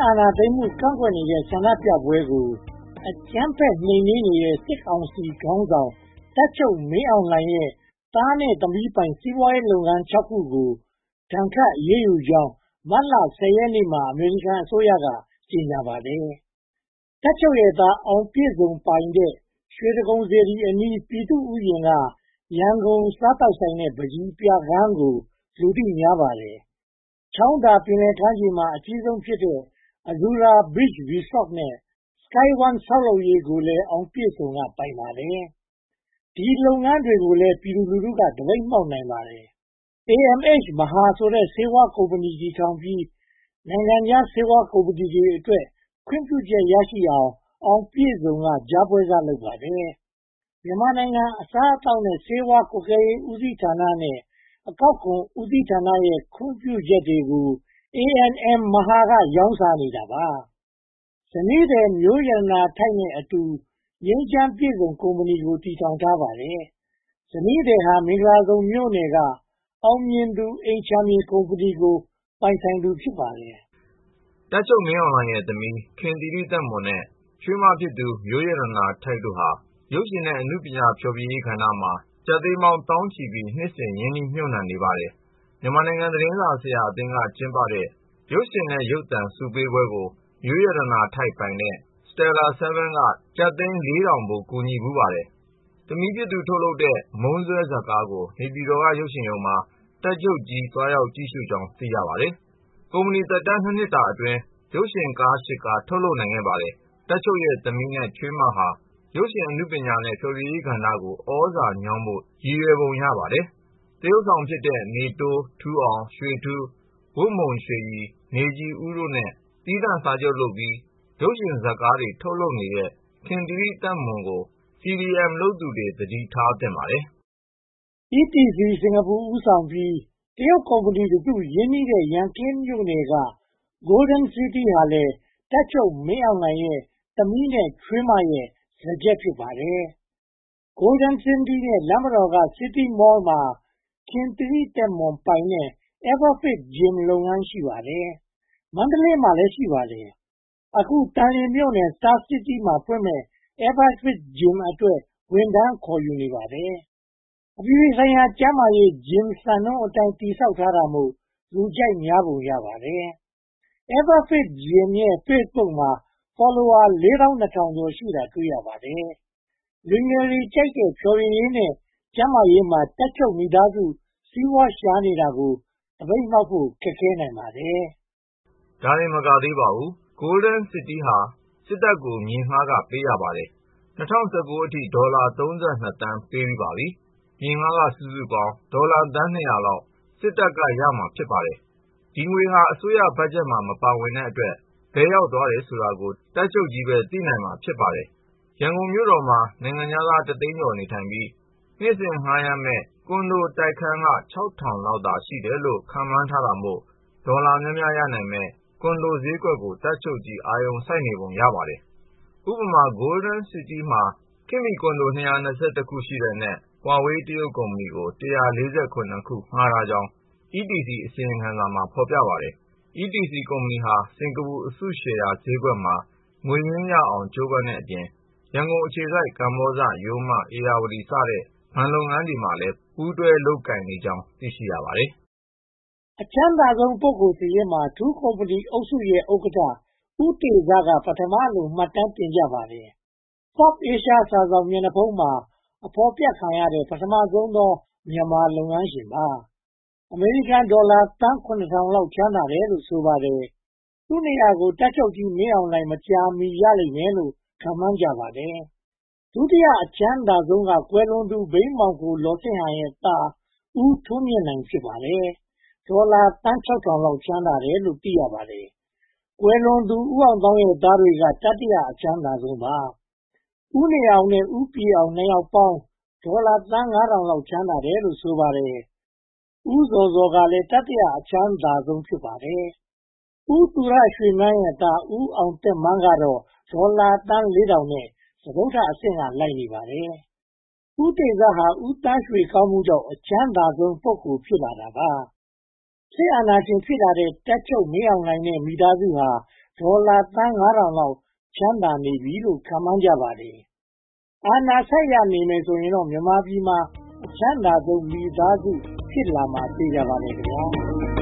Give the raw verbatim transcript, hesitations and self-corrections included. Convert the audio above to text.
အာဏာသိမ်းမှုကန့်ကွက်နေတဲ့ဆန္ဒပြပွဲကိုအကြမ်းဖက်နှိမ်နင်းနေတဲ့စစ်ကောင်စီခေါင်းဆောင်တပ်ချုပ်မင်းအောင်လှိုင်ရဲ့သားနဲ့သမီးပိုင်စီးပွားရေးလုပ်ငန်း ခြောက် ခုကိုဒဏ်ခတ်အရေးယူကြောင်းမတ်လ ဆယ် ရက်နေ့မှာအမေရိကန်အစိုးရကကြေညာပါတယ်။တပ်ချုပ်ရဲ့သားအောင်ပြည့်စုံပိုင်တဲ့ရွှေတိဂုံစေတီအနီးပြည်သူ့ဥယျာဉ်ကရန်ကုန်စားသောက်ဆိုင်နဲ့ပန်းချီပြခန်းကိုလူသိများပါတယ်။ချောင်းသာပင်လယ်ကမ်းခြေမှာအကြီးဆုံးဖြစ်တဲ့ Azura Beach Resort နဲ့ Sky One ဆောက်လုပ်ရေးကိုလည်းအောင်ပြည့်စုံကပိုင်ပါတယ်။ဒီလုပ်ငန်းတွေကိုလည်းပြည်သူလူထုကသပိတ်မှောက်နိုင်ပါတယ်။ အေ အမ် အိတ်ချ် Maha ဆိုတဲ့ဆေးဝါးကုမ္ပဏီတည်ထောင်ပြီးနိုင်ငံခြားဆေးဝါးကုမ္ပဏီတွေအတွက်ခွင့်ပြုချက်ရရှိအောင်အောင်ပြည့်စုံကကြားပွဲစားလုပ်ပါတယ်။မြန်မာနိုင်ငံအစားအသောက်နဲ့ဆေးဝါးကွပ်ကဲရေးဦးစီးဌာနနဲ့အကောက်ခွန်ဦးစီးဌာနရဲ့ခွင့်ပြုချက်တွေကို အေ အန် အမ် Maha ကရောင်းစားနေတာပါ။ဇနီးသည်မျိုးရတနာထိုက်နဲ့အတူငြိမ်းချမ်းပြည့်စုံကုမ္ပဏီကိုတည်ထောင်ထားပါတယ်။ဇနီးသည်ဟာမင်္ဂလာဒုံမြို့နယ်ကအောင်မြင်သူအိမ်ခြံမြေကုမ္ပဏီကိုပိုင်ဆိုင်သူဖြစ်ပါတယ်။တပ်ချုပ်မင်းအောင်လှိုင်ရဲ့သမီးခင်သီရိသက်မွန်နဲ့ချွေးမဖြစ်သူမျိုးရတနာထိုက်တို့ဟာရုပ်ရှင်နဲ့အနုပညာဖျော်ဖြေရေးကဏ္ဍမှာကျပ်သိန်းပေါင်းသောင်းချီပြီးနှစ်စဉ်ရင်းနှီးမြှုပ်နှံနေပါတယ်။မြန်မာနိုင်ငံသတင်းစာဆရာအသင်းကကျင်းပတဲ့ရုပ်ရှင်နဲ့ရုပ်သံဆုပေးပွဲကိုမျိုးရတနာထိုက်ပိုင်တဲ့ Stella Seven ကကျပ်သိန်း လေးထောင်ဖိုးကူညီဖူးပါတယ်။သမီးဖြစ်သူထုတ်လုပ်တဲ့မုန်းစွဲဇာတ်ကားကိုနေပြည်တော်ကရုပ်ရှင်ရုံမှာတပ်ချုပ်ကြီးသွားရောက်ကြည့်ရှုကြောင်းသိရပါတယ်။ကုမ္ပဏီသက်တမ်း နှစ် နှစ်တာအတွင်းရုပ်ရှင်ကား ရှစ် ကားထုတ်လုပ်နိုင်ခဲ့ပါတယ်။တပ်ချုပ်ရဲ့သမီးနဲ့ချွေးမဟာရုပ်ရှင်အနုပညာနဲ့ဖျော်ဖြေရေးကဏ္ဍကိုဩဇာညောင်းဖို့ရည်ရွယ်ပုံရပါတယ်။သရုပ်ဆောင်ဖြစ်တဲ့နေတိုး၊ ထူးအောင်၊ ရွှေထူး၊ ဝတ်မှုန်ရွှေရည်၊ နေခြည်ဦးတို့နဲ့သီးသန့်စာချုပ်လုပ်ပြီးရုပ်ရှင်ဇာတ်ကားတွေထုတ်လုပ်နေတဲ့ခင်သီရိသက်မွန်ကို စီ ဒီ အမ် လုပ်သူတွေသတိထားသင့်ပါတယ်။ အီ တီ စီ စင်္ကာပူဦးဆောင်ပြီးတရုတ်ကုမ္ပဏီတစုရင်းနှီးတဲ့ရန်ကင်းမြို့နယ်က Golden City ဟာလည်းတပ်ချုပ်မင်းအောင်လှိုင်ရဲ့သမီးနဲ့ချွေးမရဲ့စားကျက်ဖြစ်ပါတယ်။ Golden City နဲ့လမ်းမတော်က City Mall မှာခင်သီရိသက်မွန်ပိုင်တဲ့ Everfit Gym လုပ်ငန်းရှိပါတယ်။ မန္တလေးမှာလည်းရှိပါတယ်။ အခုသန်လျင်မြို့နယ် Star City မှာဖွင့်မယ့် Everfit Gym အတွက်ဝန်ထမ်းခေါ်ယူနေပါတယ်။ အပြည်ပြည်ဆိုင်ရာကျန်းမာရေး Gym စံနှုန်းအတိုင်းတည်ဆောက်ထားတာမို့လူကြိုက်များပုံရပါတယ်။ Everfit Gym ရဲ့ Facebook မှာ Follower လေးသောင်းနှစ်ထောင်ကျော်ရှိတာတွေ့ရပါတယ်။ လူငယ်တွေကြိုက်တဲ့ဖျော်ဖြေရေးနဲ့ကျန်းမာရေးမှာတပ်ချုပ်မိသားစုစီးပွားရှာနေတာကိုသပိတ်မှောက်ဖို့ခက်ခဲနိုင်ပါတယ်။ဒါတင်မကသေးပါဘူး။ Golden City ဟာစစ်တပ်ကိုမြေငှားခပေးရပါတယ်။ ၂၀၁၉ အထိဒေါ်လာ သုံးဆယ့်နှစ် သန်းပေးပြီးပါပြီ။ မြေငှားခစုစုပေါင်းဒေါ်လာသန်း နှစ်ရာလောက်စစ်တပ်ကရမှာဖြစ်ပါတယ်။ ဒီငွေဟာအစိုးရဘတ်ဂျက်မှာမပါဝင်တဲ့အတွက်ဘယ်ရောက်သွားတယ်ဆိုတာကိုတပ်ချုပ်ကြီးပဲသိနိုင်မှာဖြစ်ပါတယ်။ ရန်ကုန်မြို့တော်မှာနိုင်ငံခြားသားတစ်သိန်းကျော်နေထိုင်ပြီးနှစ်စဉ်ငှားရမ်းမယ့်ကွန်ဒိုတိုက်ခန်းခ ခြောက်ထောင်လောက်သာရှိတယ်လို့ခန့်မှန်းထားတာမို့ဒေါ်လာများများရနိုင်မယ့်ကွန်ဒိုဈေးကွက်ကိုတပ်ချုပ်ကြီးအာရုံစိုက်နေပုံရပါတယ်။ ဥပမာ Golden City မှာခေတ်မီကွန်ဒို နှစ်ရာနှစ်ဆယ့်တစ် ခုရှိတဲ့အနက် Huawei တရုတ်ကုမ္ပဏီကို တစ်ရာလေးဆယ့်ခုနစ် ခုငှားထားကြောင်း အီ တီ စီ အစီရင်ခံစာမှာဖော်ပြပါတယ်။ အီ တီ စီ ကုမ္ပဏီဟာစင်္ကာပူအစုရှယ်ယာဈေးကွက်မှာငွေရင်းရအောင်ကြိုးပမ်းတဲ့အပြင်ရန်ကုန်အခြေစိုက်ကမ္ဘောဇ၊ ရိုးမ၊ ဧရာဝတီစတဲ့ဘဏ်လုပ်ငန်းတွေမှာလည်းပူးတွဲလုပ်ကိုင်နေကြောင်းသိရှိရပါတယ်။ အချမ်းသာဆုံးပုဂ္ဂိုလ်စာရင်းမှာထူးကုမ္ပဏီအုပ်စုရဲ့ဥက္ကဋ္ဌဦးတေဇကပထမလို့မှတ်တမ်းတင်ကြပါတယ်။ Forbes Asia စာစောင်မျက်နှာဖုံးမှာအဖော်ပြခံရတဲ့ပထမဆုံးသောမြန်မာလုပ်ငန်းရှင်ပါ။ အမေရိကန်ဒေါ်လာသန်း ခုနစ်ထောင်လောက်ချမ်းသာတယ်လို့ဆိုပါတယ်။ သူ့နေရာကိုတပ်ချုပ်ကြီးမင်းအောင်လှိုင်မကြာမီရလိမ့်မယ်လို့ခန့်မှန်းကြပါတယ်။ ဒုတိယအချမ်းသာဆုံးကကွယ်လွန်သူဘိန်းမှောင်ခိုလော်စစ်ဟန်ရဲ့သားဦးထွန်းမြင့်နိုင်ဖြစ်ပါတယ်။ ဒေါ်လာသန်း ခြောက်ထောင်လောက်ချမ်းသာတယ်လို့သိရပါတယ်။ ကွယ်လွန်သူဦးအောင်သောင်းရဲ့သားတွေကတတိယအချမ်းသာဆုံးပါ။ ဦးနေအောင်နဲ့ဦးပြည်အောင်နှစ်ယောက်ပေါင်းဒေါ်လာသန်း ငါးထောင်လောက်ချမ်းသာတယ်လို့ဆိုပါတယ်။ ဦးဇော်ဇော်ကလည်းတတိယအချမ်းသာဆုံးဖြစ်ပါတယ်။ ဦးသူရရွှေမန်းရဲ့သားဦးအောင်သက်မန်းကတော့ဒေါ်လာသန်း လေးထောင်နဲ့စတုတ္ထအဆင့်ကလိုက်နေပါတယ်။ ဦးတေဇဟာဦးသန်းရွှေကောင်းမှုကြောင့်အချမ်းသာဆုံးပုဂ္ဂိုလ်ဖြစ်လာတာပါ။ စစ်အာဏာရှင်ဖြစ်လာတဲ့တပ်ချုပ်မင်းအောင်လှိုင်နဲ့မိသားစုဟာဒေါ်လာသန်း ငါးထောင် လောက်ချမ်းသာနေပြီလို့ ခန့်မှန်းကြပါတယ်။ အာဏာဆက်ရနေမယ်ဆိုရင်တော့ မြန်မာပြည်မှာ အချမ်းသာဆုံးမိသားစု ဖြစ်လာမှာ သေချာပါတယ်ခင်ဗျာ။